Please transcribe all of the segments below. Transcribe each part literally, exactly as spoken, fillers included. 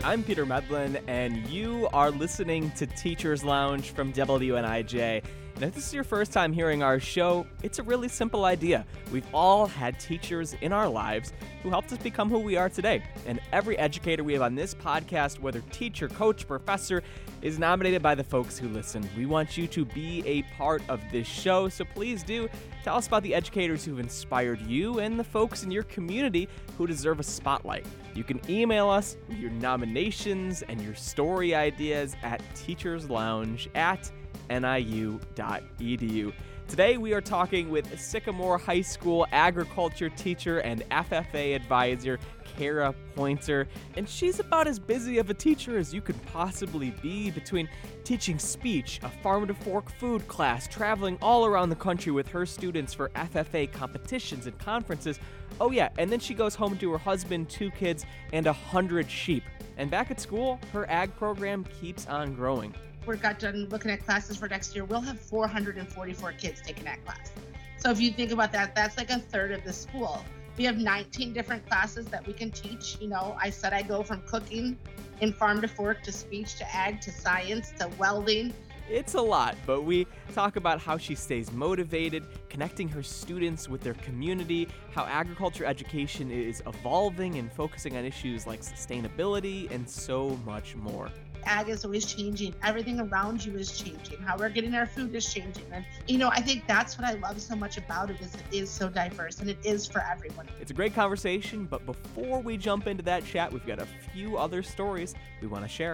I'm Peter Medlin, and you are listening to Teachers Lounge from W N I J. And if this is your first time hearing our show, it's a really simple idea. We've all had teachers in our lives who helped us become who we are today. And every educator we have on this podcast, whether teacher, coach, professor, is nominated by the folks who listen. We want you to be a part of this show, so please do tell us about the educators who've inspired you and the folks in your community who deserve a spotlight. You can email us with your nominations and your story ideas at teacherslounge at N I U dot E D U. Today we are talking with Sycamore High School agriculture teacher and F F A advisor, Kara Pointer, and she's about as busy of a teacher as you could possibly be, between teaching speech, a farm to fork food class, traveling all around the country with her students for F F A competitions and conferences. Oh yeah, and then she goes home to her husband, two kids, and a hundred sheep. And back at school, her ag program keeps on growing. We got done looking at classes for next year. We'll have four hundred forty-four kids taking that class. So if you think about that, that's like a third of the school. We have nineteen different classes that we can teach. You know, I said I go from cooking in farm to fork to speech to ag to science to welding. It's a lot, but we talk about how she stays motivated, connecting her students with their community, how agriculture education is evolving and focusing on issues like sustainability, and so much more. Ag is always changing. Everything around you is changing. How we're getting our food is changing. And, you know, I think that's what I love so much about it, is it is so diverse and it is for everyone. It's a great conversation, but before we jump into that chat, we've got a few other stories we want to share.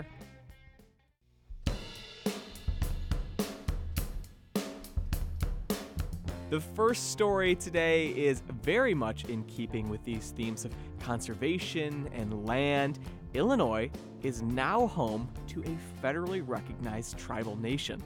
The first story today is very much in keeping with these themes of conservation and land. Illinois is now home to a federally recognized tribal nation.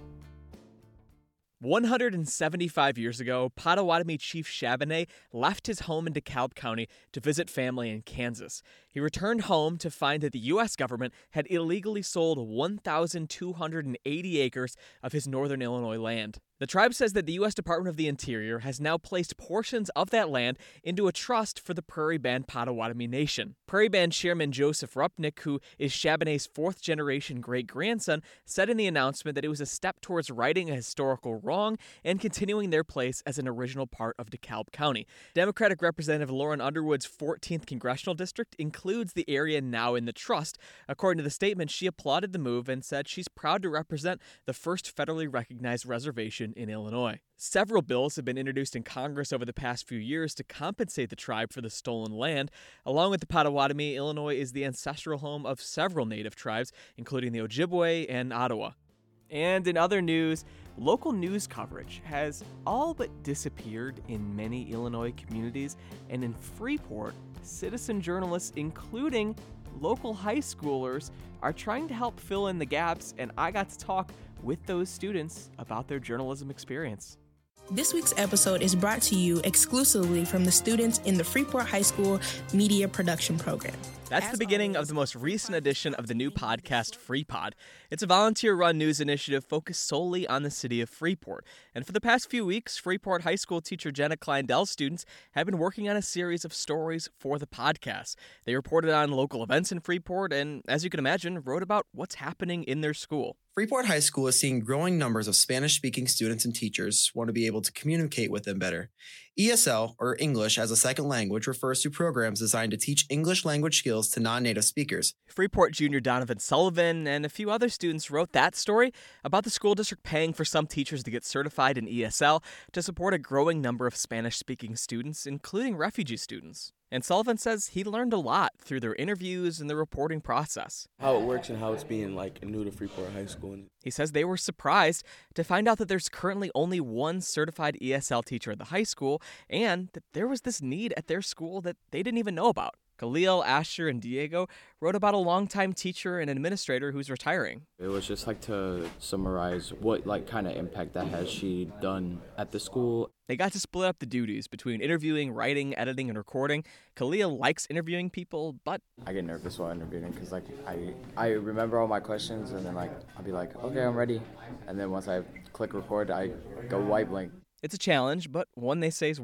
one hundred seventy-five years ago, Potawatomi Chief Chabanais left his home in DeKalb County to visit family in Kansas. He returned home to find that the U S government had illegally sold one thousand two hundred eighty acres of his northern Illinois land. The tribe says that the U S Department of the Interior has now placed portions of that land into a trust for the Prairie Band Potawatomi Nation. Prairie Band Chairman Joseph Rupnick, who is Chabanais' fourth-generation great-grandson, said in the announcement that it was a step towards righting a historical wrong and continuing their place as an original part of DeKalb County. Democratic Representative Lauren Underwood's fourteenth Congressional District includes the area now in the trust. According to the statement, she applauded the move and said she's proud to represent the first federally recognized reservation in Illinois. Several bills have been introduced in Congress over the past few years to compensate the tribe for the stolen land. Along with the Potawatomi, Illinois is the ancestral home of several native tribes, including the Ojibwe and Ottawa. And in other news, local news coverage has all but disappeared in many Illinois communities, and in Freeport, citizen journalists, including local high schoolers, are trying to help fill in the gaps, and I got to talk with those students about their journalism experience. This week's episode is brought to you exclusively from the students in the Freeport High School Media Production Program. That's the beginning of the most recent edition of the new podcast, FreePod. It's a volunteer-run news initiative focused solely on the city of Freeport. And for the past few weeks, Freeport High School teacher Jenna Kleindell's students have been working on a series of stories for the podcast. They reported on local events in Freeport and, as you can imagine, wrote about what's happening in their school. Freeport High School is seeing growing numbers of Spanish-speaking students and teachers want to be able to communicate with them better. E S L, or English as a Second Language, refers to programs designed to teach English language skills to non-native speakers. Freeport junior Donovan Sullivan and a few other students wrote that story about the school district paying for some teachers to get certified in E S L to support a growing number of Spanish-speaking students, including refugee students. And Sullivan says he learned a lot through their interviews and the reporting process. How it works and how it's being like new to Freeport High School. He says they were surprised to find out that there's currently only one certified E S L teacher at the high school, and that there was this need at their school that they didn't even know about. Khalil, Asher, and Diego wrote about a longtime teacher and administrator who's retiring. It was just like to summarize what like kind of impact that has she done at the school. They got to split up the duties between interviewing, writing, editing, and recording. Khalil likes interviewing people, but I get nervous while interviewing because like I I remember all my questions and then like I'll be like, okay, I'm ready. And then once I click record, I go white blank. It's a challenge, but one they say is worth it.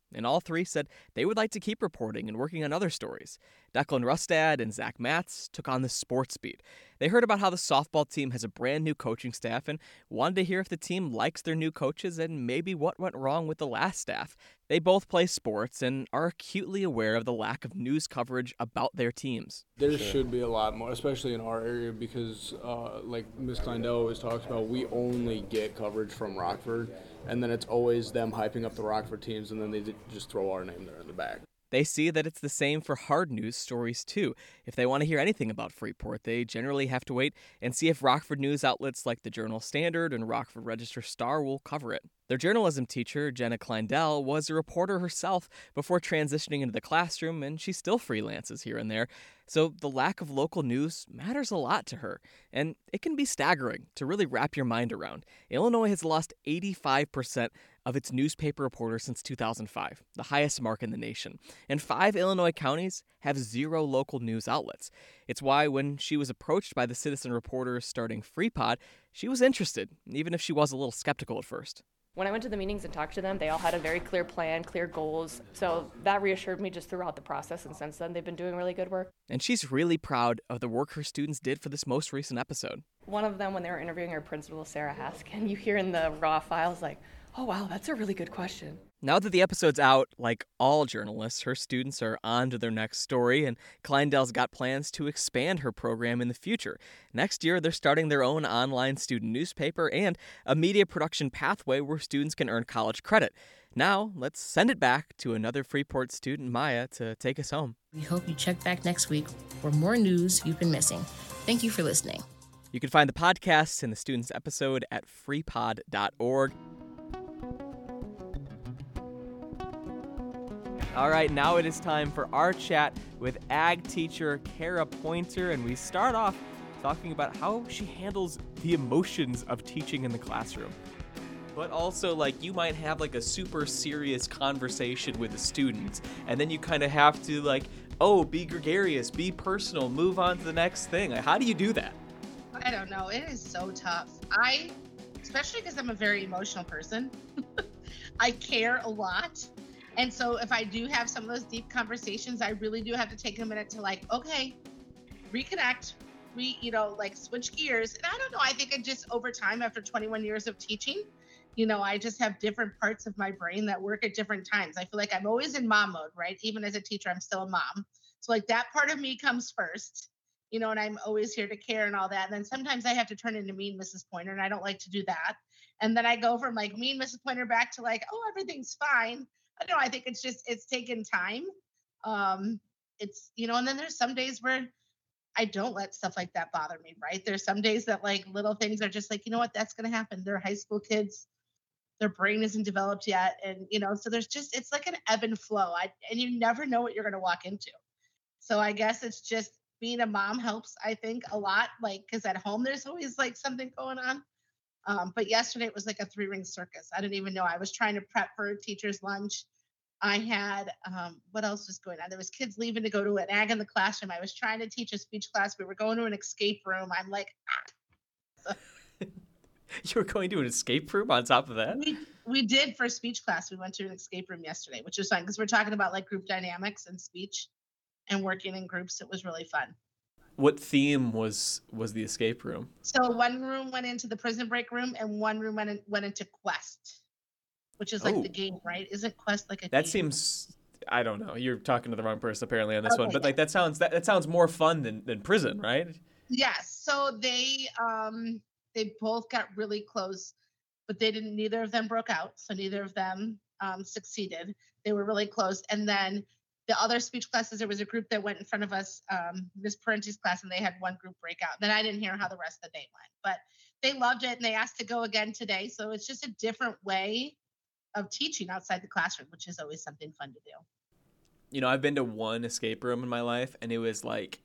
and all three said they would like to keep reporting and working on other stories. Declan Rustad and Zach Matz took on the sports beat. They heard about how the softball team has a brand new coaching staff and wanted to hear if the team likes their new coaches and maybe what went wrong with the last staff. They both play sports and are acutely aware of the lack of news coverage about their teams. There sure. should be a lot more, especially in our area, because uh, like Miz Kleindell always talks about, we only get coverage from Rockford, and then it's always them hyping up the Rockford teams, and then they just throw our name there in the back. They see that it's the same for hard news stories, too. If they want to hear anything about Freeport, they generally have to wait and see if Rockford news outlets like the Journal-Standard and Rockford Register-Star will cover it. Their journalism teacher, Jenna Kleindell, was a reporter herself before transitioning into the classroom, and she still freelances here and there. So the lack of local news matters a lot to her, and it can be staggering to really wrap your mind around. Illinois has lost eighty-five percent of its newspaper reporters since two thousand five, the highest mark in the nation. And five Illinois counties have zero local news outlets. It's why when she was approached by the citizen reporters starting FreePod, she was interested, even if she was a little skeptical at first. When I went to the meetings and talked to them, they all had a very clear plan, clear goals. So that reassured me just throughout the process, and since then they've been doing really good work. And she's really proud of the work her students did for this most recent episode. One of them, when they were interviewing our principal, Sarah Haskin, you hear in the raw files like, oh wow, that's a really good question. Now that the episode's out, like all journalists, her students are on to their next story, and Kleindell's got plans to expand her program in the future. Next year, they're starting their own online student newspaper and a media production pathway where students can earn college credit. Now, let's send it back to another Freeport student, Maya, to take us home. We hope you check back next week for more news you've been missing. Thank you for listening. You can find the podcast and the students' episode at freepod dot org. All right, now it is time for our chat with ag teacher Kara Pointer, and we start off talking about how she handles the emotions of teaching in the classroom. But also, like, you might have, like, a super serious conversation with a student, and then you kind of have to, like, oh, be gregarious, be personal, move on to the next thing. Like, how do you do that? I don't know. It is so tough. I, especially because I'm a very emotional person, I care a lot. And so if I do have some of those deep conversations, I really do have to take a minute to like, okay, reconnect, re, you know, like switch gears. And I don't know, I think it just over time, after twenty-one years of teaching, you know, I just have different parts of my brain that work at different times. I feel like I'm always in mom mode, right? Even as a teacher, I'm still a mom. So like that part of me comes first, you know, and I'm always here to care and all that. And then sometimes I have to turn into mean Missus Pointer, and I don't like to do that. And then I go from like mean Missus Pointer back to like, oh, everything's fine. I don't know, I think it's just, it's taken time. Um, it's, you know, and then there's some days where I don't let stuff like that bother me, right? There's some days that like little things are just like, you know what, that's going to happen. They're high school kids. Their brain isn't developed yet. And, you know, so there's just, it's like an ebb and flow. I, and you never know what you're going to walk into. So I guess it's just being a mom helps, I think, a lot. Like, because at home, there's always like something going on. Um, but yesterday it was like a three ring circus. I didn't even know. I was trying to prep for a teacher's lunch. I had, um, what else was going on? There was kids leaving to go to an ag in the classroom. I was trying to teach a speech class. We were going to an escape room. I'm like, ah. You were going to an escape room on top of that? We, we did for speech class. We went to an escape room yesterday, which was fun because we're talking about like group dynamics and speech and working in groups. It was really fun. What theme was was the escape room? So one room went into the prison break room and one room went in, went into Quest, which is like oh. the game, right? Isn't Quest like a That game? seems, I don't know. You're talking to the wrong person apparently on this okay, one, but yeah. like that sounds that, that sounds more fun than, than prison, right? Yes. So they um they both got really close, but they didn't. Neither of them broke out, so neither of them um, succeeded. They were really close, and then. The other speech classes, there was a group that went in front of us, um, Miz Parenti's class, and they had one group breakout. Then I didn't hear how the rest of the day went, but they loved it and they asked to go again today. So it's just a different way of teaching outside the classroom, which is always something fun to do. You know, I've been to one escape room in my life, and it was like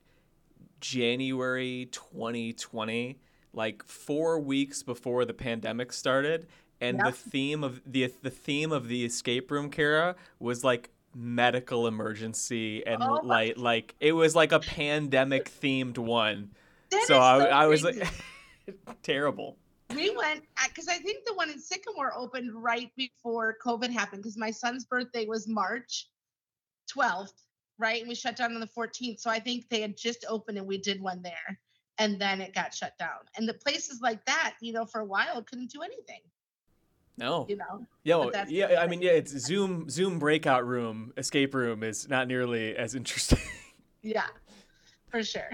January twenty twenty, like four weeks before the pandemic started. And yep. the theme of the the theme of the escape room, Kara, was like medical emergency, and oh like like it was like a pandemic themed one. That so I, so I was like terrible. We went because I think the one in Sycamore opened right before COVID happened because my son's birthday was March twelfth, right? And we shut down on the fourteenth. So I think they had just opened and we did one there and then it got shut down. And the places like that, you know, for a while couldn't do anything. No. You know? Yo, yeah, I mean, yeah, it's Zoom Zoom breakout room, escape room is not nearly as interesting. Yeah, for sure.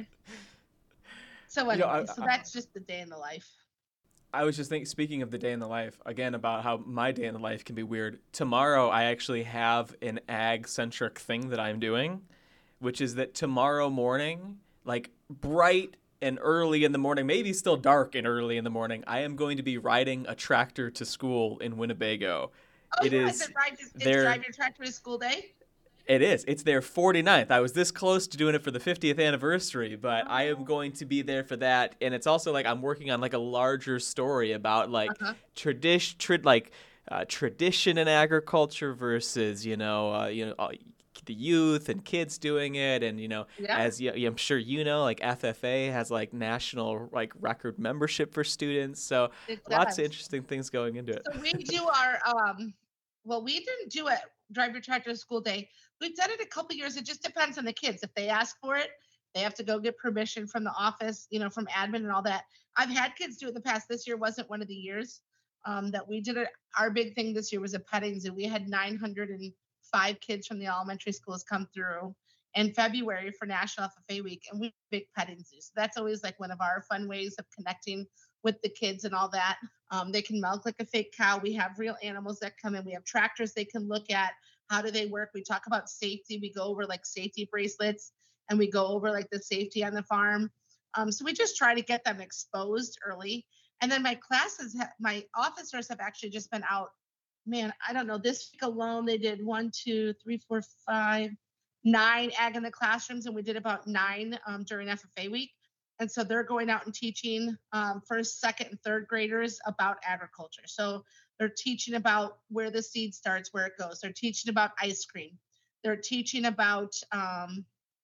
So anyway, you know, I, so that's just the day in the life. I was just thinking, speaking of the day in the life, again, about how my day in the life can be weird. Tomorrow, I actually have an ag-centric thing that I'm doing, which is that tomorrow morning, like bright and early in the morning, maybe still dark and early in the morning, I am going to be riding a tractor to school in Winnebago. Oh, it yeah, is it's drive, it's their, drive your tractor to school day? It is. It's their forty-ninth. I was this close to doing it for the fiftieth anniversary, but oh. I am going to be there for that. And it's also like I'm working on like a larger story about like uh-huh. tradition, tra- like uh, tradition in agriculture versus, you know, uh, you know, uh, the youth and kids doing it. And, you know, yeah. as you, I'm sure you know, like F F A has like national like record membership for students. So lots of interesting things going into it. So we do our, um, well, we didn't do it. Drive your tractor to school day. We've done it a couple years. It just depends on the kids. If they ask for it, they have to go get permission from the office, you know, from admin and all that. I've had kids do it in the past. This year wasn't one of the years um, that we did it. Our big thing this year was a petting zoo. We had nine hundred five kids from the elementary schools come through in February for National F F A Week, and we have a big petting zoo. So that's always like one of our fun ways of connecting with the kids and all that. Um, they can milk like a fake cow. We have real animals that come in. We have tractors they can look at. How do they work? We talk about safety. We go over like safety bracelets and we go over like the safety on the farm. Um, so we just try to get them exposed early. And then my classes, ha- my officers have actually just been out. Man, I don't know. This week alone, they did one, two, three, four, five, nine ag in the classrooms. And we did about nine um, during F F A week. And so they're going out and teaching um, first, second, and third graders about agriculture. So they're teaching about where the seed starts, where it goes. They're teaching about ice cream. They're teaching about, um,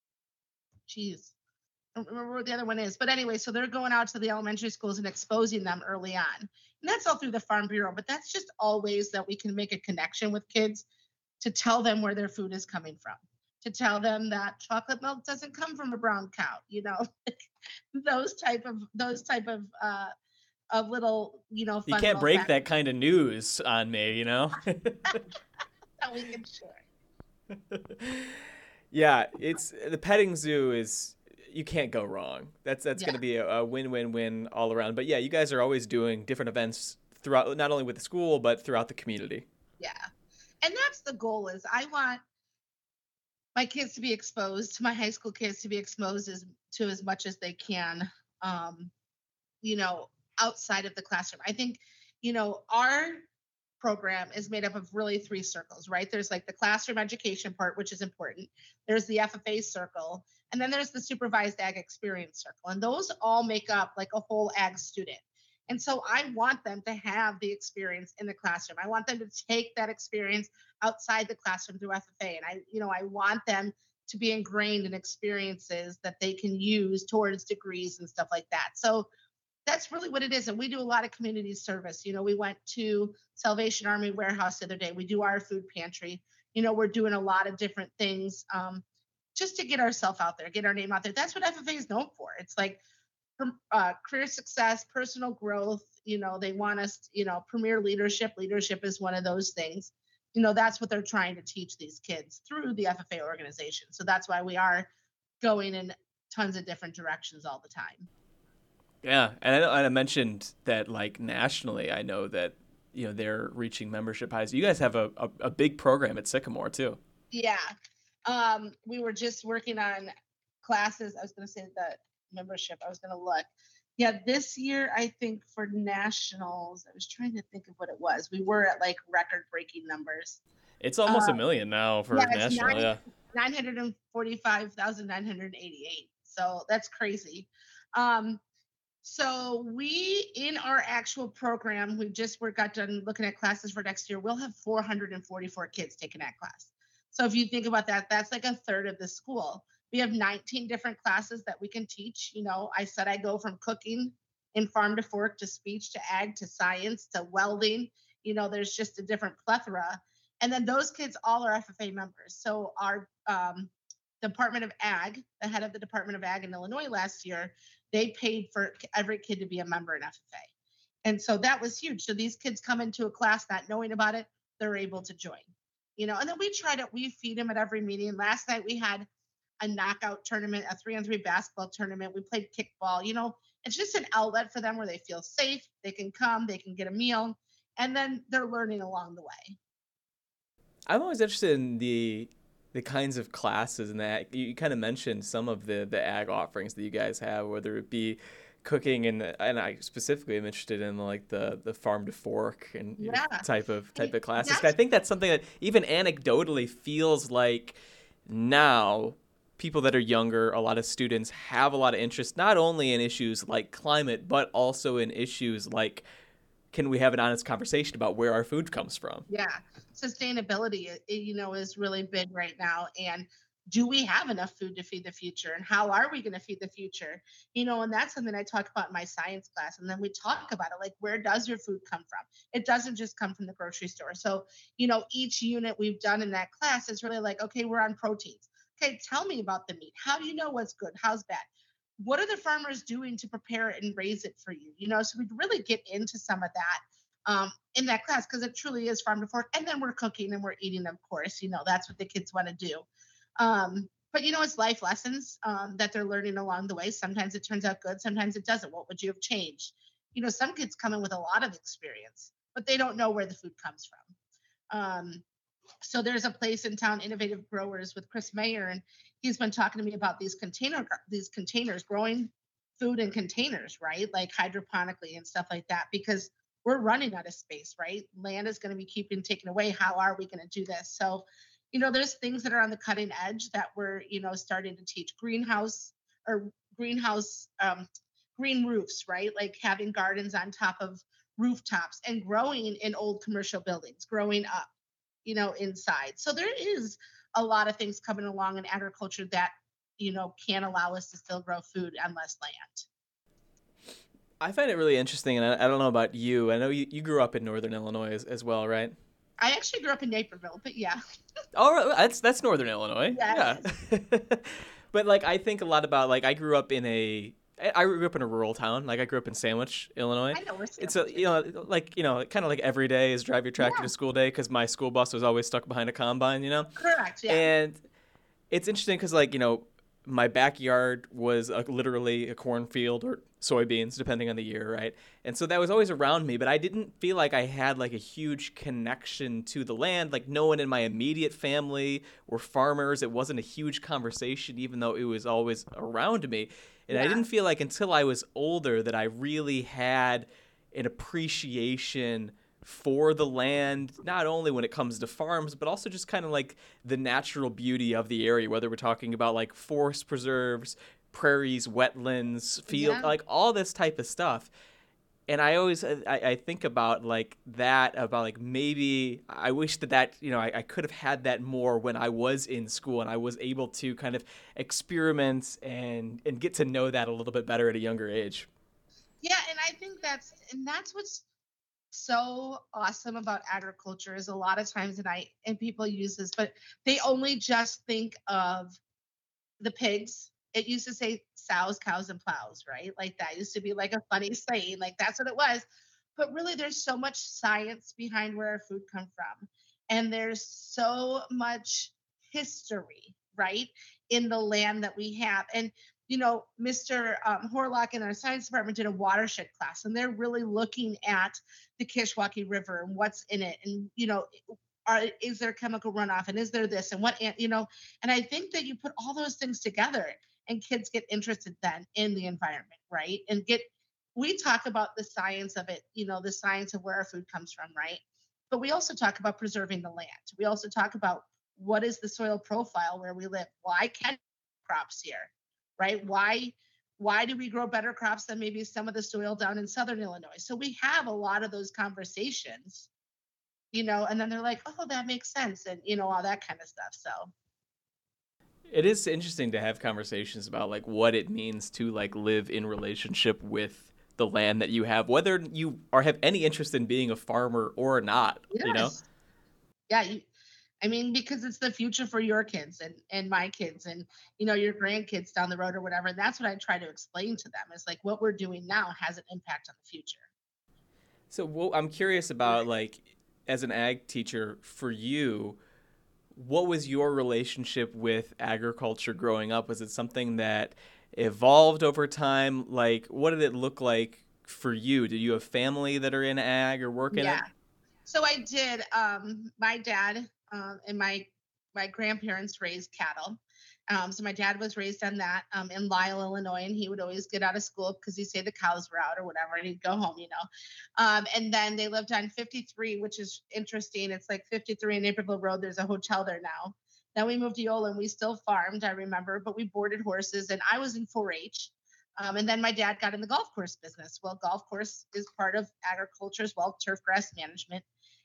geez, I don't remember what the other one is. But anyway, so they're going out to the elementary schools and exposing them early on. And that's all through the Farm Bureau. But that's just all ways that we can make a connection with kids to tell them where their food is coming from, to tell them that chocolate milk doesn't come from a brown cow, you know, those type of, those type of, uh, of little, you know, fun you can't break facts. that kind of news on me, you know? That we can share. Yeah, it's the petting zoo is, you can't go wrong. That's that's yeah. going to be a, a win-win-win all around. But yeah, you guys are always doing different events throughout, not only with the school, but throughout the community. Yeah. And that's the goal is I want my kids to be exposed, my high school kids to be exposed as, to as much as they can, um, you know, outside of the classroom. I think, you know, our program is made up of really three circles, right? There's like the classroom education part, which is important. There's the F F A circle, and then there's the supervised ag experience circle. And those all make up like a whole ag student. And so I want them to have the experience in the classroom. I want them to take that experience outside the classroom through F F A. And I, you know, I want them to be ingrained in experiences that they can use towards degrees and stuff like that. So that's really what it is. And we do a lot of community service. You know, we went to Salvation Army Warehouse the other day. We do our food pantry. You know, we're doing a lot of different things um, just to get ourselves out there, get our name out there. That's what F F A is known for. It's like uh, career success, personal growth. You know, they want us, you know, premier leadership. Leadership is one of those things. You know, that's what they're trying to teach these kids through the F F A organization. So that's why we are going in tons of different directions all the time. Yeah, and I, and I mentioned that like nationally, I know that, you know, they're reaching membership highs. You guys have a, a, a big program at Sycamore too. Yeah, um, we were just working on classes. I was going to say the membership. I was going to look. Yeah, this year I think for nationals, I was trying to think of what it was. We were at like record-breaking numbers. It's almost um, a million now for yeah, national. nine, yeah, nine hundred forty-five thousand nine hundred eighty-eight. So that's crazy. Um, So we, in our actual program, we just we got done looking at classes for next year. We'll have four hundred forty-four kids taking that class. So if you think about that, that's like a third of the school. We have nineteen different classes that we can teach. You know, I said I go from cooking in farm to fork to speech to ag to science to welding. You know, there's just a different plethora. And then those kids all are F F A members. So our um, Department of Ag, the head of the Department of Ag in Illinois last year, they paid for every kid to be a member in F F A. And so that was huge. So these kids come into a class not knowing about it, they're able to join. You know, and then we try to, we feed them at every meeting. Last night we had a knockout tournament, a three on three basketball tournament. We played kickball. You know, it's just an outlet for them where they feel safe. They can come, they can get a meal, and then they're learning along the way. I'm always interested in the the kinds of classes and that you, you kind of mentioned some of the the ag offerings that you guys have, whether it be cooking and and I specifically am interested in like the the farm to fork and you know, Yeah. type of type of classes. That's- 'Cause I think that's something that even anecdotally feels like now people that are younger, a lot of students have a lot of interest not only in issues like climate but also in issues like, can we have an honest conversation about where our food comes from? Yeah, sustainability, i- you know, is really big right now. And do we have enough food to feed the future? And how are we going to feed the future? You know, and that's something I talk about in my science class. And then we talk about it, like, where does your food come from? It doesn't just come from the grocery store. So, you know, each unit we've done in that class is really like, okay, we're on proteins. Okay, tell me about the meat. How do you know what's good? How's bad? What are the farmers doing to prepare it and raise it for you? You know, so we really get into some of that um, in that class because it truly is farm to fork. And then we're cooking and we're eating, of course. You know, that's what the kids want to do. Um, but, you know, it's life lessons um, that they're learning along the way. Sometimes it turns out good. Sometimes it doesn't. What would you have changed? You know, some kids come in with a lot of experience, but they don't know where the food comes from. Um, so there's a place in town, Innovative Growers, with Chris Mayer, and he's been talking to me about these container these containers, growing food in containers, right? Like hydroponically and stuff like that, because we're running out of space, right? Land is going to be keeping taken away. How are we going to do this? So, you know, there's things that are on the cutting edge that we're, you know, starting to teach. Greenhouse or greenhouse, um, green roofs, right? Like having gardens on top of rooftops and growing in old commercial buildings, growing up, you know, inside. So there is a lot of things coming along in agriculture that, you know, can allow us to still grow food on less land. I find it really interesting, and I, I don't know about you. I know you, you grew up in Northern Illinois as, as well, right? I actually grew up in Naperville, but yeah. Oh, right, that's that's Northern Illinois. Yeah, Yeah. But like, I think a lot about like I grew up in a I grew up in a rural town. Like I grew up in Sandwich, Illinois. I know where It's a you know like you know kind of like every day is drive your tractor Yeah. to school day because my school bus was always stuck behind a combine. You know. Correct, yeah. And it's interesting because like you know my backyard was a, literally a cornfield or soybeans depending on the year, right? And so that was always around me, but I didn't feel like I had like a huge connection to the land. Like no one in my immediate family were farmers. It wasn't a huge conversation even though it was always around me. And I Yeah. didn't feel like until I was older that I really had an appreciation for the land, not only when it comes to farms, but also just kind of like the natural beauty of the area, whether we're talking about like forest preserves, prairies, wetlands, field, Yeah. like all this type of stuff. And I always, I, I think about like that, about like maybe I wish that that, you know, I, I could have had that more when I was in school and I was able to kind of experiment and, and get to know that a little bit better at a younger age. Yeah, and I think that's and that's what's so awesome about agriculture is a lot of times, and I and people use this, but they only just think of the pigs. It used to say sows, cows, and plows, right? Like that used to be like a funny saying, like that's what it was. But really, there's so much science behind where our food comes from, and there's so much history, right, in the land that we have. And you know, Mister Um, Horlock in our science department did a watershed class, and they're really looking at the Kishwaukee River and what's in it, and you know, are, is there chemical runoff, and is there this, and what, you know, and I think that you put all those things together, and kids get interested then in the environment, right, and get. We talk about the science of it, you know, the science of where our food comes from, right, but we also talk about preserving the land. We also talk about what is the soil profile where we live. Why can crops here? Right? Why why do we grow better crops than maybe some of the soil down in Southern Illinois? So we have a lot of those conversations, you know, and then they're like, oh, that makes sense. And, you know, all that kind of stuff. So It is interesting to have conversations about like what it means to like live in relationship with the land that you have, whether you are have any interest in being a farmer or not, you know? Yes. Yeah, you, I mean, because it's the future for your kids and and my kids and you know your grandkids down the road or whatever. And that's what I try to explain to them. Is like what we're doing now has an impact on the future. So well, I'm curious about, like, as an ag teacher, for you, what was your relationship with agriculture growing up? Was it something that evolved over time? Like, what did it look like for you? Did you have family that are in ag or work in it? Yeah. So I did. Um, my dad um, and my my grandparents raised cattle. Um, so my dad was raised on that um, in Lisle, Illinois, and he would always get out of school because he'd say the cows were out or whatever, and he'd go home, you know. Um, and then they lived on fifty-three, which is interesting. It's like fifty-three in Naperville Road. There's a hotel there now. Then we moved to Yola, and we still farmed, I remember, but we boarded horses, and I was in four H. Um, and then my dad got in the golf course business. Well, golf course is part of agriculture as well, turf grass management.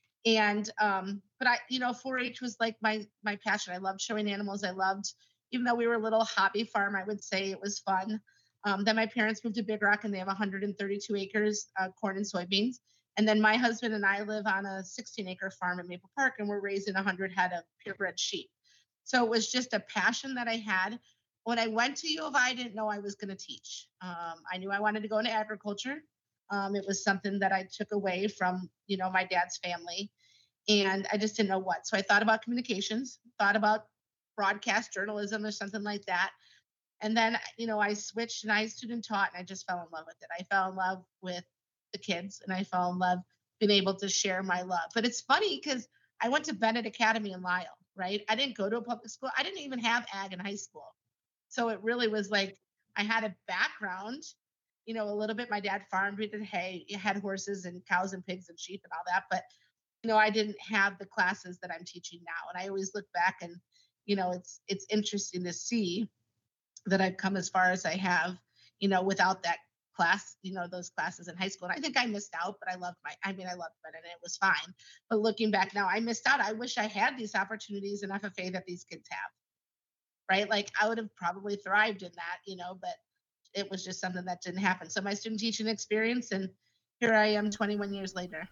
And um, but I, you know, four H was like my my passion. I loved showing animals. I loved, even though we were a little hobby farm, I would say it was fun. Um, then my parents moved to Big Rock, and they have one hundred thirty-two acres, uh, corn and soybeans. And then my husband and I live on a sixteen acre farm in Maple Park, and we're raising one hundred head of purebred sheep. So it was just a passion that I had. When I went to U of I, I didn't know I was going to teach. Um, I knew I wanted to go into agriculture. Um, it was something that I took away from, you know, my dad's family, and I just didn't know what. So I thought about communications, thought about broadcast journalism or something like that. And then, you know, I switched and I student taught, and I just fell in love with it. I fell in love with the kids, and I fell in love being able to share my love. But it's funny because I went to Bennett Academy in Lisle, right? I didn't go to a public school. I didn't even have ag in high school. So it really was like I had a background, you know, a little bit. My dad farmed, we did hay, had horses and cows and pigs and sheep and all that. But, you know, I didn't have the classes that I'm teaching now. And I always look back and, you know, it's it's interesting to see that I've come as far as I have, you know, without that class, you know, those classes in high school. And I think I missed out, but I loved my, I mean, I loved it and it was fine. But looking back now, I missed out. I wish I had these opportunities in F F A that these kids have, right? Like I would have probably thrived in that, you know, but it was just something that didn't happen. So my student teaching experience, and here I am twenty-one years later.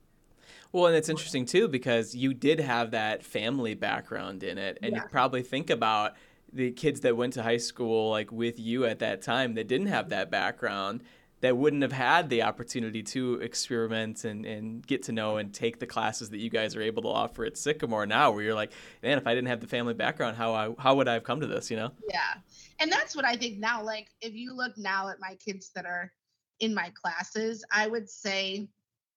Well, and it's interesting too, because you did have that family background in it, and Yeah. you probably think about the kids that went to high school like with you at that time that didn't have that background, that wouldn't have had the opportunity to experiment and, and get to know and take the classes that you guys are able to offer at Sycamore now, where you're like, man, if I didn't have the family background, how I, how would I have come to this, you know? Yeah. And that's what I think now. Like, if you look now at my kids that are in my classes, I would say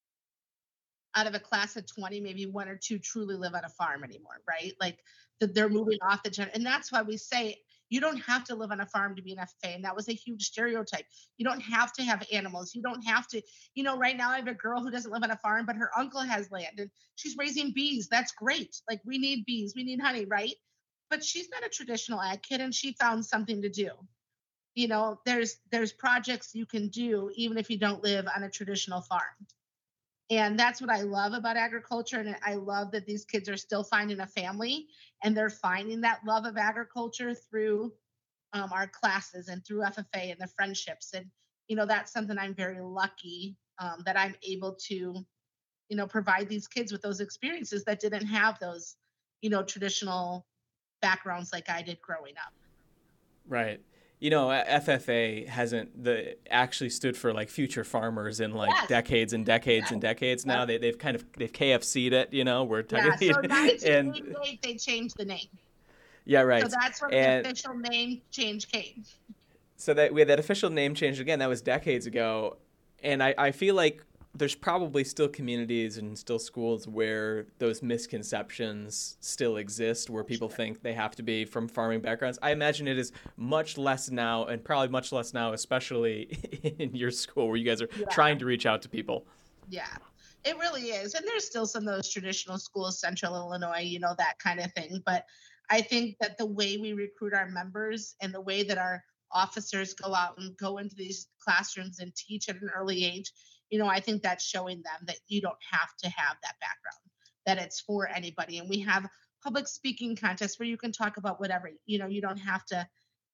out of a class of twenty, maybe one or two truly live on a farm anymore, right? Like that they're moving off the gen. And that's why we say you don't have to live on a farm to be an F F A. And that was a huge stereotype. You don't have to have animals. You don't have to, you know, right now I have a girl who doesn't live on a farm, but her uncle has land and she's raising bees. That's great. Like we need bees, we need honey, right? But she's not a traditional ag kid and she found something to do. You know, there's there's projects you can do even if you don't live on a traditional farm. And that's what I love about agriculture. And I love that these kids are still finding a family and they're finding that love of agriculture through um, our classes and through F F A and the friendships. And, you know, that's something I'm very lucky um, that I'm able to, you know, provide these kids with those experiences that didn't have those, you know, traditional backgrounds like I did growing up. Right. You know, F F A hasn't the actually stood for like future farmers in like Yes. decades and decades Yes. and decades now. Yep. They they've kind of they've K F C'd it, you know. We're Yeah, talking so nineteen and eighty-eight, they changed the name. yeah, right. So that's when And the official name change came. so that we had that official name change again. That was decades ago, and I, I feel like there's probably still communities and still schools where those misconceptions still exist, where people think they have to be from farming backgrounds. I imagine it is much less now, and probably much less now, especially in your school where you guys are Yeah. trying to reach out to people. Yeah, it really is. And there's still some of those traditional schools, Central Illinois, you know, that kind of thing. But I think that the way we recruit our members and the way that our officers go out and go into these classrooms and teach at an early age, you know, I think that's showing them that you don't have to have that background, that it's for anybody. And we have public speaking contests where you can talk about whatever, you know, you don't have to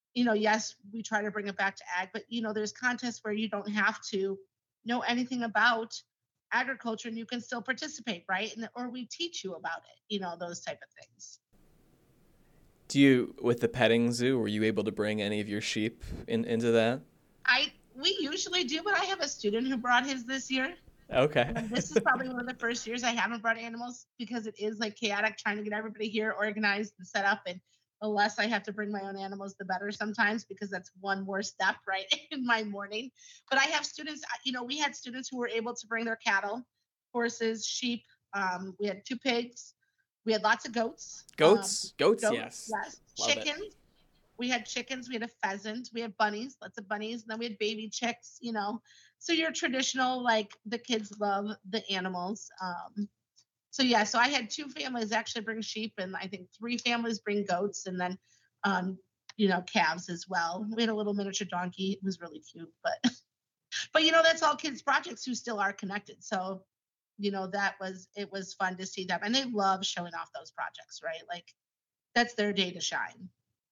you know, yes, we try to bring it back to ag, but you know, there's contests where you don't have to know anything about agriculture and you can still participate, right? And or we teach you about it, you know, those type of things. Do you, with the petting zoo, were you able to bring any of your sheep in, into that? I we usually do, but I have a student who brought his this year. Okay. And this is probably one of the first years I haven't brought animals because it is like chaotic trying to get everybody here organized and set up. And the less I have to bring my own animals, the better sometimes because that's one more step, right, in my morning. But I have students, you know, we had students who were able to bring their cattle, horses, sheep. Um, we had two pigs. We had lots of goats. Goats? Um, goats, goats, yes. yes. Love it. Chickens. We had chickens, we had a pheasant, we had bunnies, lots of bunnies, and then we had baby chicks, you know. So your traditional, like the kids love the animals. Um, so yeah, so I had two families actually bring sheep, and I think three families bring goats, and then, um, you know, calves as well. We had a little miniature donkey. It was really cute, but, but you know, that's all kids' projects who still are connected. So, you know, that was, it was fun to see them, and they love showing off those projects, right? Like that's their day to shine.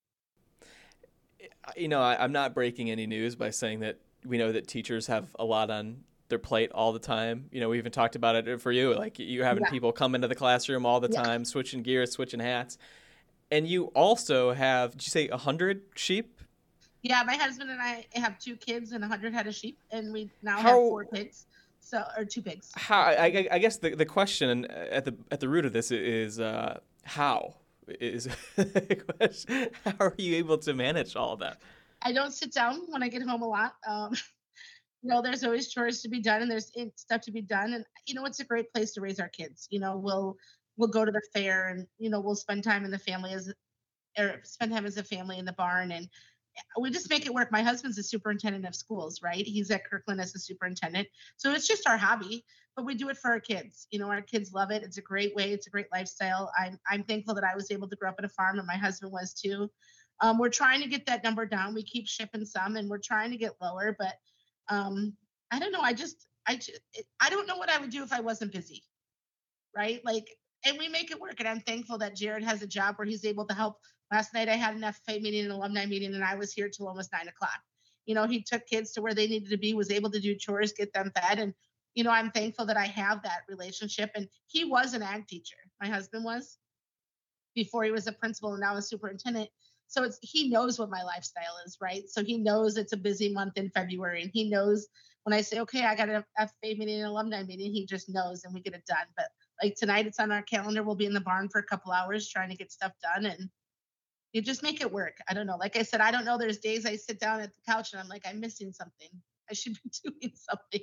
You know, I, I'm not breaking any news by saying that we know that teachers have a lot on their plate all the time. You know, we even talked about it for you, like you having Yeah. people come into the classroom all the Yeah. time, switching gears, switching hats. And you also have, did you say one hundred sheep? Yeah, my husband and I have two kids and one hundred head of sheep, and we now How- have four pigs, so or two pigs. How? I, I I guess the, the question at the at the root of this is uh, how is the question. How are you able to manage all of that? I don't sit down when I get home a lot. Um, you know, there's always chores to be done, and there's in- stuff to be done, and you know, it's a great place to raise our kids. You know, we'll we'll go to the fair, and you know, we'll spend time in the family as or spend time as a family in the barn, and we just make it work. My husband's a superintendent of schools, right? He's at Kirkland as a superintendent. So it's just our hobby, but we do it for our kids. You know, our kids love it. It's a great way. It's a great lifestyle. I'm, I'm thankful that I was able to grow up at a farm and my husband was too. Um, we're trying to get that number down. We keep shipping some and we're trying to get lower, but um, I don't know. I just, I just, I don't know what I would do if I wasn't busy, right? Like, and we make it work. And I'm thankful that Jared has a job where he's able to help. Last night I had an F F A meeting, an alumni meeting, and I was here till almost nine o'clock. You know, he took kids to where they needed to be, was able to do chores, get them fed. And, you know, I'm thankful that I have that relationship. And he was an ag teacher. My husband was before he was a principal and now a superintendent. So it's, he knows what my lifestyle is, right? So he knows it's a busy month in February. And he knows when I say, okay, I got an F F A meeting, an alumni meeting, he just knows and we get it done. But like tonight, it's on our calendar. We'll be in the barn for a couple hours trying to get stuff done. And you just make it work. I don't know. Like I said, I don't know. There's days I sit down at the couch and I'm like, I'm missing something. I should be doing something.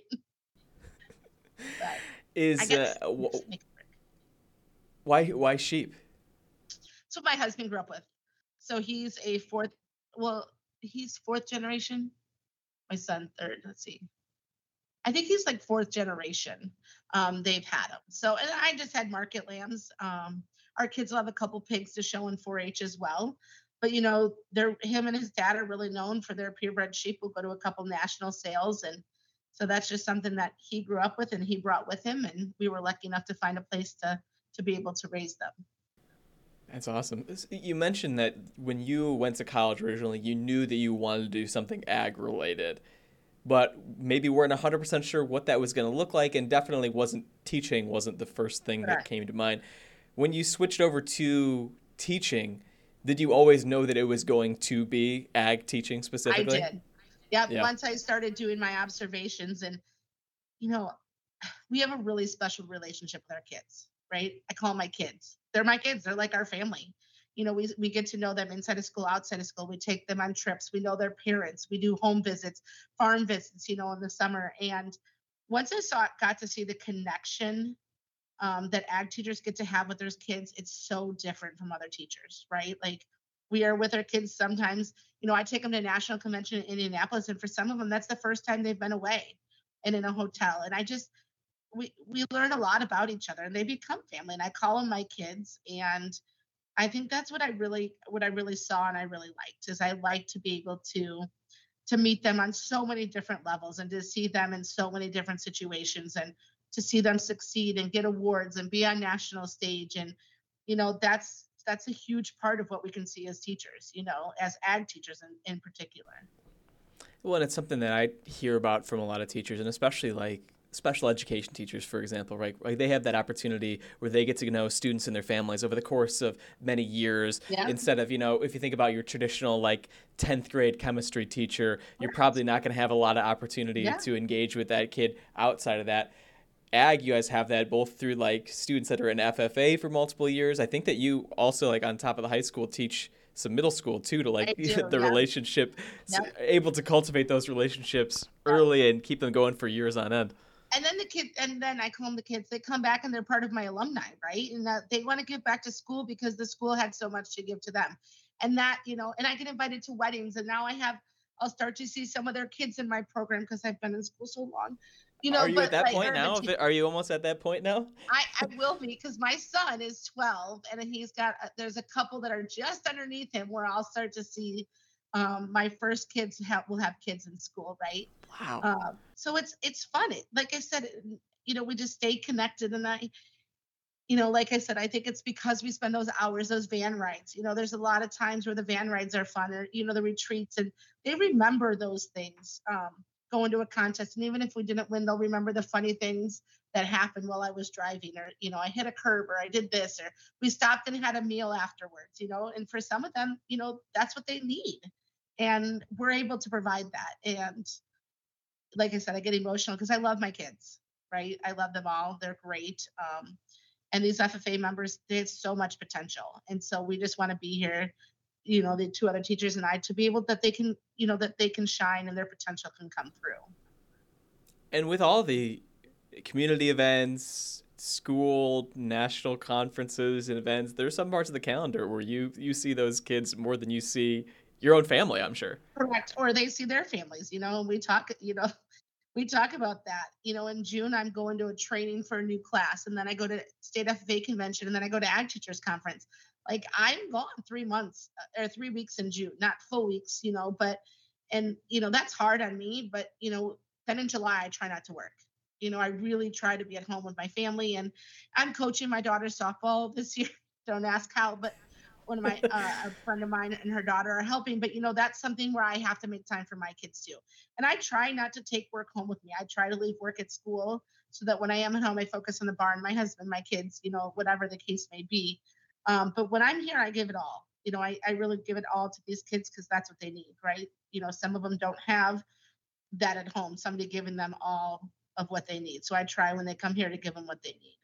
But Is I guess uh, we wh- just make it work. why why sheep? That's what my husband grew up with. So he's a fourth, well, he's fourth generation. My son, third. Let's see. I think he's like fourth generation. Um, they've had them. So, and I just had market lambs. Um, our kids will have a couple pigs to show in four H as well. But you know, they're him and his dad are really known for their purebred sheep. We'll go to a couple national sales, and so that's just something that he grew up with and he brought with him. And we were lucky enough to find a place to to be able to raise them. That's awesome. This- You mentioned that when you went to college originally, you knew that you wanted to do something ag related, but maybe weren't one hundred percent sure what that was going to look like, and definitely wasn't teaching wasn't the first thing that Correct. came to mind. When you switched over to teaching, did you always know that it was going to be ag teaching specifically? I did. Yep. Yeah. Once I started doing my observations, and you know, we have a really special relationship with our kids, right? I call them my kids. They're my kids. They're like our family. You know, we we get to know them inside of school, outside of school. We take them on trips. We know their parents. We do home visits, farm visits, you know, in the summer. And once I saw got to see the connection um, that ag teachers get to have with their kids, it's so different from other teachers, right? Like we are with our kids sometimes. You know, I take them to National Convention in Indianapolis, and for some of them, that's the first time they've been away and in a hotel. And I just we we learn a lot about each other, and they become family. And I call them my kids, and I think that's what I really what I really saw and I really liked is I like to be able to to meet them on so many different levels and to see them in so many different situations and to see them succeed and get awards and be on national stage. And you know, that's that's a huge part of what we can see as teachers, you know, as ag teachers in, in particular. Well, and it's something that I hear about from a lot of teachers, and especially like special education teachers, for example, right? Like they have that opportunity where they get to know students and their families over the course of many years, yeah. instead of, you know, if you think about your traditional like tenth grade chemistry teacher, you're right. probably not going to have a lot of opportunity yeah. to engage with that kid outside of that. Ag, you guys have that both through like students that are in F F A for multiple years. I think that you also, like on top of the high school, teach some middle school too, to like do, the yeah. relationship, yep. able to cultivate those relationships early and keep them going for years on end. And then the kids, and then I call them the kids, they come back and they're part of my alumni, right? And that they want to give back to school because the school had so much to give to them. And that, you know, and I get invited to weddings, and now I have, I'll start to see some of their kids in my program because I've been in school so long. You know, are you but at that like, point now? Are you almost at that point now? I, I will be, because my son is twelve, and he's got, there's a couple that are just underneath him where I'll start to see um, my first kids have, will have kids in school, right? Wow. Um, so it's, it's fun. It, like I said, you know, we just stay connected. And I, you know, like I said, I think it's because we spend those hours, those van rides. You know, there's a lot of times where the van rides are fun, or, you know, the retreats, and they remember those things. Um, going to a contest, and even if we didn't win, they'll remember the funny things that happened while I was driving, or, you know, I hit a curb, or I did this, or we stopped and had a meal afterwards, you know. And for some of them, you know, that's what they need, and we're able to provide that. And like I said, I get emotional because I love my kids, right? I love them all. They're great. Um, and these F F A members, they have so much potential. And so we just want to be here, you know, the two other teachers and I, to be able that they can, you know, that they can shine and their potential can come through. And with all the community events, school, national conferences and events, there's some parts of the calendar where you, you see those kids more than you see your own family, I'm sure. Correct. Or they see their families, you know, and we talk, you know, we talk about that. You know, in June, I'm going to a training for a new class, and then I go to state F F A convention, and then I go to Ag Teachers Conference. Like, I'm gone three months or three weeks in June, not full weeks, you know, but, and, you know, that's hard on me, but, you know, then in July, I try not to work. You know, I really try to be at home with my family, and I'm coaching my daughter's softball this year. Don't ask how, but one of my, uh, a friend of mine and her daughter are helping, but, you know, that's something where I have to make time for my kids too. And I try not to take work home with me. I try to leave work at school so that when I am at home, I focus on the barn, my husband, my kids, you know, whatever the case may be. Um, but when I'm here, I give it all. You know, I, I really give it all to these kids because that's what they need, right? You know, some of them don't have that at home, somebody giving them all of what they need. So I try when they come here to give them what they need.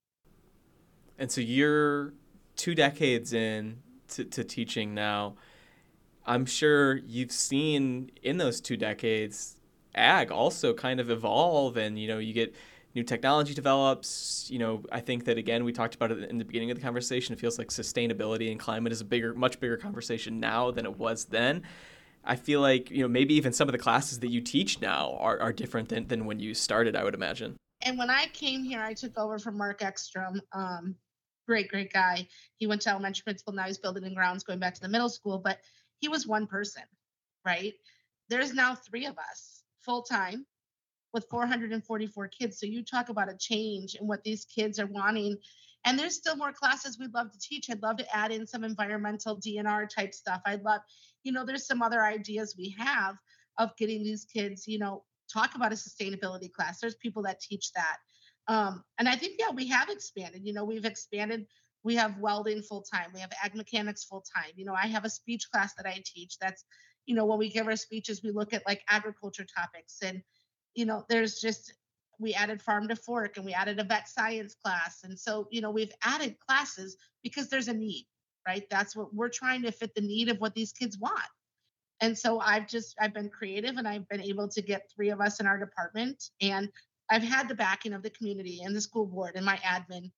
And so you're two decades in to, to teaching now. I'm sure you've seen in those two decades, ag also kind of evolve, and, you know, you get new technology develops. You know, I think that, again, we talked about it in the beginning of the conversation. It feels like sustainability and climate is a bigger, much bigger conversation now than it was then. I feel like, you know, maybe even some of the classes that you teach now are, are different than, than when you started, I would imagine. And when I came here, I took over from Mark Ekstrom. Um, great, great guy. He went to elementary principal. Now he's building and grounds, going back to the middle school. But he was one person, right? There's now three of us full time with four hundred forty-four kids. So you talk about a change in what these kids are wanting. And there's still more classes we'd love to teach. I'd love to add in some environmental D N R type stuff. I'd love, you know, there's some other ideas we have of getting these kids, you know, talk about a sustainability class. There's people that teach that. Um, and I think, yeah, we have expanded, you know, we've expanded. We have welding full time. We have ag mechanics full time. You know, I have a speech class that I teach. That's, you know, when we give our speeches, we look at like agriculture topics, and, you know, there's just, we added farm to fork, and we added a vet science class. And so, you know, we've added classes because there's a need, right? That's what we're trying to fit the need of what these kids want. And so I've just, I've been creative, and I've been able to get three of us in our department. And I've had the backing of the community and the school board and my admin.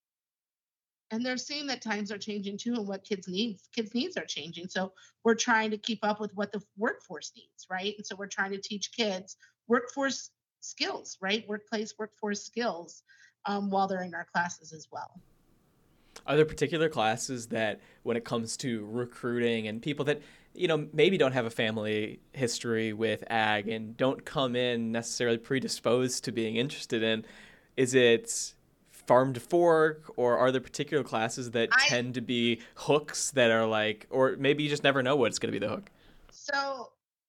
And they're seeing that times are changing too, and what kids needs, kids needs are changing. So we're trying to keep up with what the workforce needs, right? And so we're trying to teach kids workforce skills, right? Workplace, workforce skills um, while they're in our classes as well. Are there particular classes that, when it comes to recruiting and people that, you know, maybe don't have a family history with ag and don't come in necessarily predisposed to being interested in, is it farm to fork, or are there particular classes that I tend to be hooks that are like, or maybe you just never know what's going to be the hook? so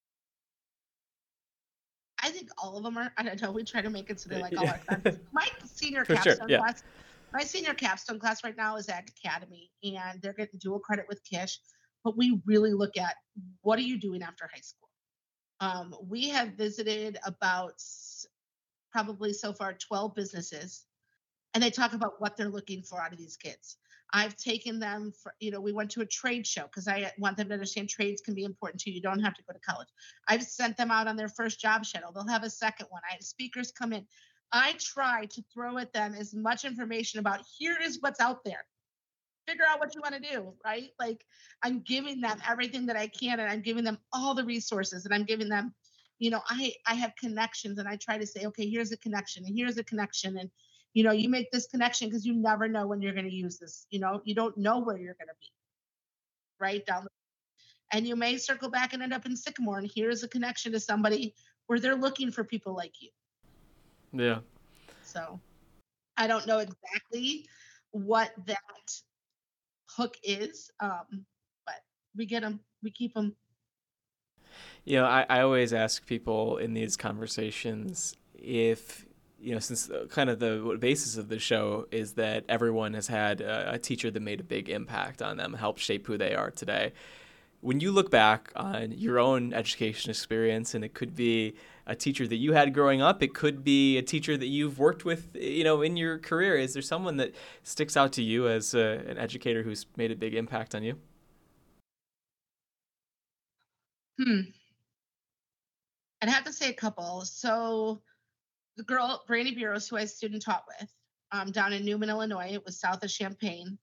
I think all of them are. I don't know. We try to make it so they're like all Yeah. our classes. My senior For sure. capstone Yeah. class, my senior capstone class right now is at Academy, and they're getting dual credit with Kish. But we really look at what are you doing after high school. Um, we have visited about s- probably so far twelve businesses, and they talk about what they're looking for out of these kids. I've taken them for, you know, we went to a trade show because I want them to understand trades can be important too. You don't have to go to college. I've sent them out on their first job shadow. They'll have a second one. I have speakers come in. I try to throw at them as much information about here is what's out there. Figure out what you want to do, right? Like I'm giving them everything that I can, and I'm giving them all the resources, and I'm giving them, you know, I I have connections, and I try to say, okay, here's a connection, and here's a connection, and you know, you make this connection because you never know when you're going to use this. You know, you don't know where you're going to be right down, the, and you may circle back and end up in Sycamore, and here's a connection to somebody where they're looking for people like you. Yeah. So I don't know exactly what that hook is, um, but we get them, we keep them. You know, I, I always ask people in these conversations if, you know, since the, kind of the basis of the show is that everyone has had a, a teacher that made a big impact on them, helped shape who they are today. When you look back on your own education experience, and it could be a teacher that you had growing up, it could be a teacher that you've worked with, you know, in your career, is there someone that sticks out to you as a, an educator who's made a big impact on you? Hmm. I'd have to say a couple. So the girl, Brandy Bureaus, who I student taught with, um, down in Newman, Illinois, it was south of Champaign.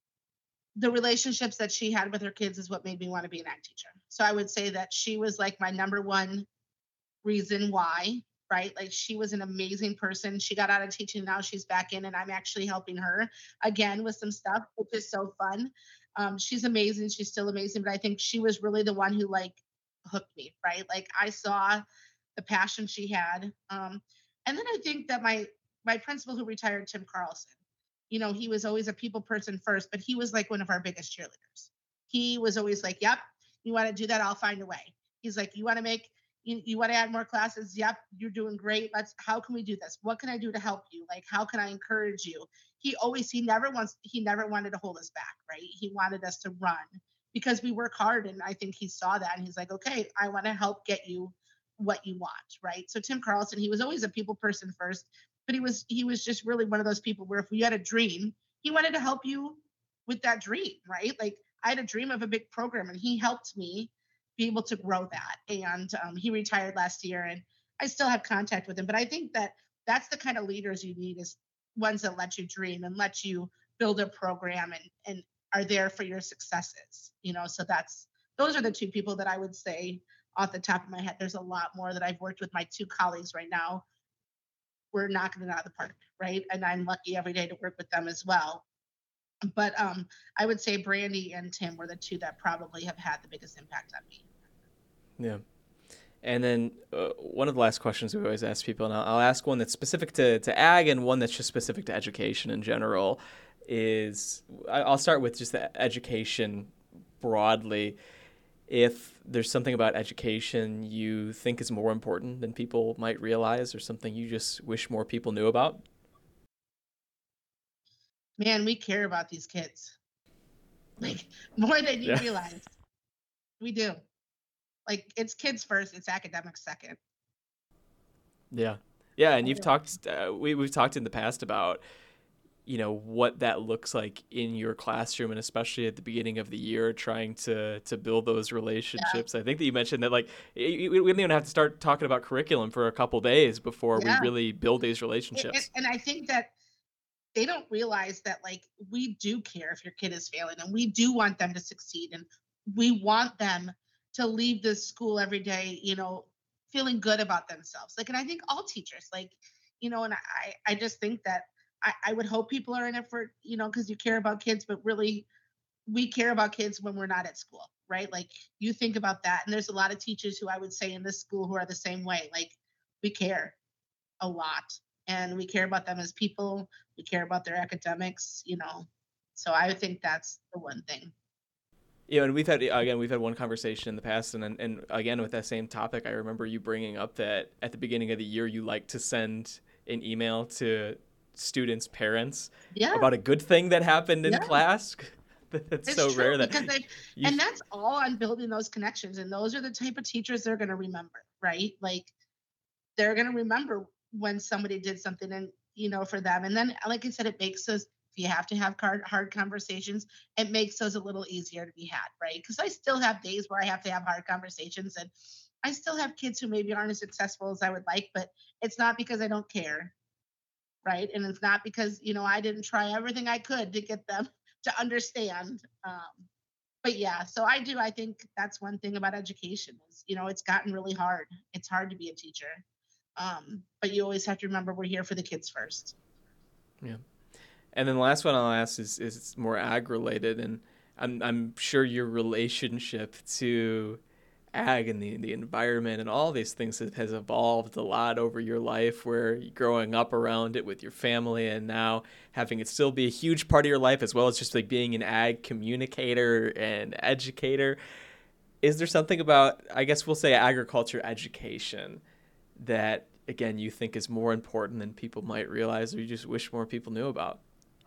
The relationships that she had with her kids is what made me want to be an ag teacher. So I would say that she was like my number one reason why, right? Like she was an amazing person. She got out of teaching, now she's back in, and I'm actually helping her again with some stuff, which is so fun. Um, she's amazing. She's still amazing, but I think she was really the one who like hooked me, right? Like I saw the passion she had. Um, and then I think that my my principal who retired, Tim Carlson, you know, he was always a people person first, but he was like one of our biggest cheerleaders. He was always like, "Yep, you want to do that? I'll find a way." He's like, "You want to make you, you want to add more classes? Yep, you're doing great. Let's how can we do this? What can I do to help you? Like how can I encourage you?" He always he never wants he never wanted to hold us back, right? He wanted us to run because we work hard, and I think he saw that, and he's like, "Okay, I want to help get you what you want," right? So Tim Carlson, he was always a people person first, but he was he was just really one of those people where if you had a dream, he wanted to help you with that dream, right? Like I had a dream of a big program, and he helped me be able to grow that. And um, he retired last year, and I still have contact with him. But I think that that's the kind of leaders you need, is ones that let you dream and let you build a program, and and are there for your successes. You know, so that's those are the two people that I would say off the top of my head. There's a lot more that I've worked with my two colleagues right now. We're knocking it out of the park, right? And I'm lucky every day to work with them as well. But um, I would say Brandy and Tim were the two that probably have had the biggest impact on me. Yeah. And then uh, one of the last questions we always ask people, and I'll, I'll ask one that's specific to, to ag and one that's just specific to education in general, is I- I'll start with just the education broadly. If there's something about education you think is more important than people might realize, or something you just wish more people knew about? Man, we care about these kids like more than you Yeah. realize. We do. Like it's kids first, it's academics second. Yeah. Yeah. And you've Yeah. talked, uh, we, we've talked in the past about, you know, what that looks like in your classroom, and especially at the beginning of the year, trying to, to build those relationships. I think that you mentioned that, like, we we don't even have to start talking about curriculum for a couple days before we Yeah. really build these It, it, relationships. and I think that they don't realize that like we do care if your kid is failing, and we do want them to succeed, and we want them to leave this school every day, you know, feeling good about themselves. Like, and I think all teachers, like, you know, and I, I just think that I, I would hope people are in it for, you know, because you care about kids, but really we care about kids when we're not at school, right? Like you think about that. And there's a lot of teachers who I would say in this school who are the same way. Like we care a lot. and we care about them as people. We care about their academics, you know. So I think that's the one thing. Yeah, and we've had, again, we've had one conversation in the past, and and again, with that same topic, I remember you bringing up that at the beginning of the year, you like to send an email to students' parents yeah. about a good thing that happened in yeah. class. That's it's so true, rare that because they, you, and that's all on building those connections, and those are the type of teachers they're going to remember, right? Like, they're going to remember when somebody did something, and you know, for them. And then, like I said, it makes those, if you have to have hard, hard conversations, it makes those a little easier to be had, right? Because I still have days where I have to have hard conversations, and I still have kids who maybe aren't as successful as I would like, but it's not because I don't care, right? And it's not because, you know, I didn't try everything I could to get them to understand. Um, but yeah, so I do, I think that's one thing about education is, you know, it's gotten really hard. It's hard to be a teacher. Um, but you always have to remember we're here for the kids first. Yeah. And then the last one I'll ask is, is more ag related. And I'm, I'm sure your relationship to ag and the, the environment and all these things has evolved a lot over your life, where growing up around it with your family and now having it still be a huge part of your life, as well as just like being an ag communicator and educator. Is there something about, I guess we'll say, agriculture education that, again, you think is more important than people might realize, or you just wish more people knew about?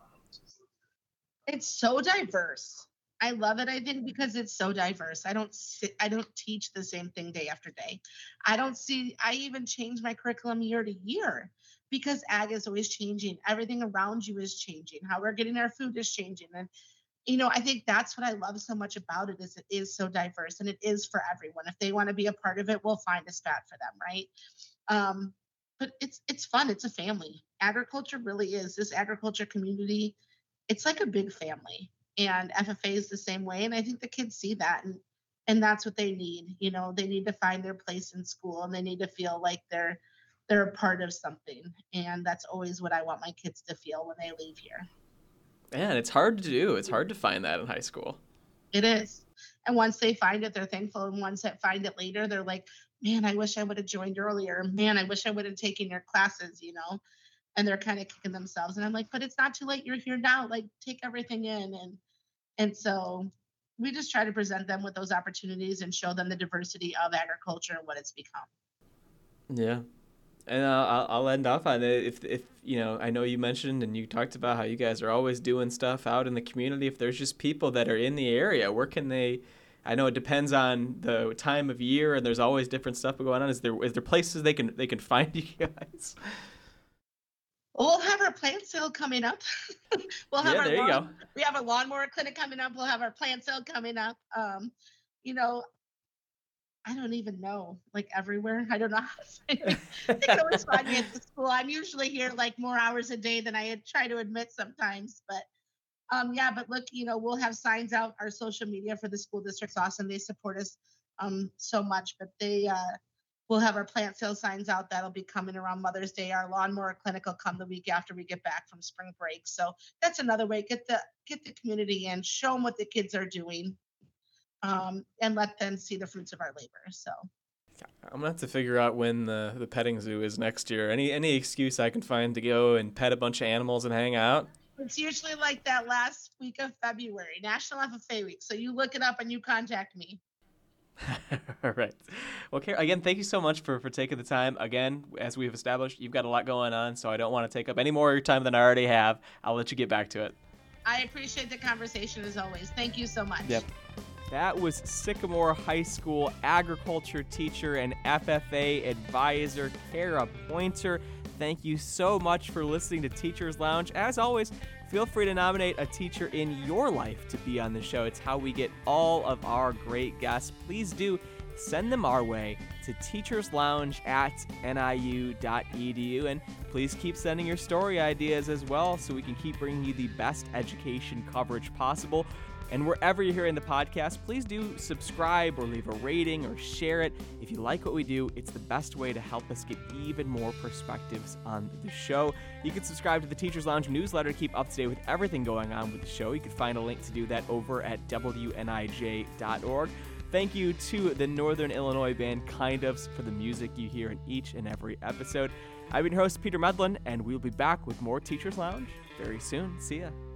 It's so diverse. I love it, I think, because it's so diverse. I don't sit, I don't teach the same thing day after day. I don't see, I even change my curriculum year to year because ag is always changing. Everything around you is changing. How we're getting our food is changing. And, you know, I think that's what I love so much about it, is it is so diverse, and it is for everyone. If they want to be a part of it, we'll find a spot for them, right? Um, but it's it's fun. It's a family. Agriculture really is. This agriculture community, it's like a big family. And F F A is the same way. And I think the kids see that, and and that's what they need. You know, they need to find their place in school, and they need to feel like they're they're a part of something. And that's always what I want my kids to feel when they leave here. Man, it's hard to do. It's hard to find that in high school. It is. And once they find it, they're thankful. And once they find it later, they're like, man, I wish I would have joined earlier. Man, I wish I would have taken your classes, you know. And they're kind of kicking themselves. And I'm like, but it's not too late. You're here now. Like, take everything in. And and so we just try to present them with those opportunities and show them the diversity of agriculture and what it's become. Yeah. And uh, I'll, I'll end off on it. If, if, you know, I know you mentioned and you talked about how you guys are always doing stuff out in the community. If there's just people that are in the area, where can they, I know it depends on the time of year and there's always different stuff going on. Is there, is there places they can, they can find you guys? We'll have our plant sale coming up. we'll have yeah, our there you lawn, go. We have a lawnmower clinic coming up. We'll have our plant sale coming up. Um, you know, I don't even know, like everywhere. I don't know how to say it. They can always find me at the school. I'm usually here like more hours a day than I try to admit sometimes. But um, yeah, but look, you know, we'll have signs out. Our social media for the school district's awesome. They support us um, so much. But they, uh, we'll have our plant sale signs out. That'll be coming around Mother's Day. Our lawnmower clinic will come the week after we get back from spring break. So that's another way. Get the get the community in, show them what the kids are doing. Um, and let them see the fruits of our labor. So I'm gonna have to figure out when the, the petting zoo is next year. Any any excuse I can find to go and pet a bunch of animals and hang out? It's usually like that last week of February, National F F A Week. So you look it up and you contact me. All right. Well, Kara, again, thank you so much for, for taking the time. Again, as we've established, you've got a lot going on, so I don't want to take up any more of your time than I already have. I'll let you get back to it. I appreciate the conversation as always. Thank you so much. Yep. That was Sycamore High School agriculture teacher and F F A advisor, Kara Pointer. Thank you so much for listening to Teachers Lounge. As always, feel free to nominate a teacher in your life to be on the show. It's how we get all of our great guests. Please do send them our way to teacherslounge at N I U dot E D U. And please keep sending your story ideas as well so we can keep bringing you the best education coverage possible. And wherever you're hearing the podcast, please do subscribe or leave a rating or share it. If you like what we do, it's the best way to help us get even more perspectives on the show. You can subscribe to the Teachers Lounge newsletter to keep up to date with everything going on with the show. You can find a link to do that over at W N I J dot org. Thank you to the Northern Illinois band Kind Ofs for the music you hear in each and every episode. I've been your host, Peter Medlin, and we'll be back with more Teachers Lounge very soon. See ya.